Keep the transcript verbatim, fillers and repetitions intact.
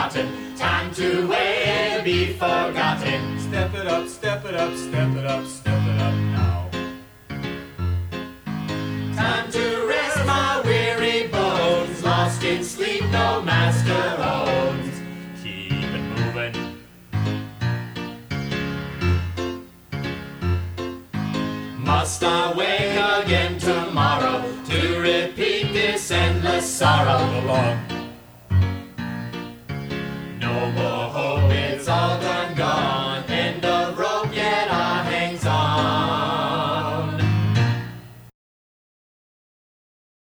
forgotten. Time to wait, be forgotten. Step it up, step it up, step it up, step it up now. Time to rest my weary bones, lost in sleep no master owns. Keep it moving. Must I wake again tomorrow to repeat this endless sorrow? Along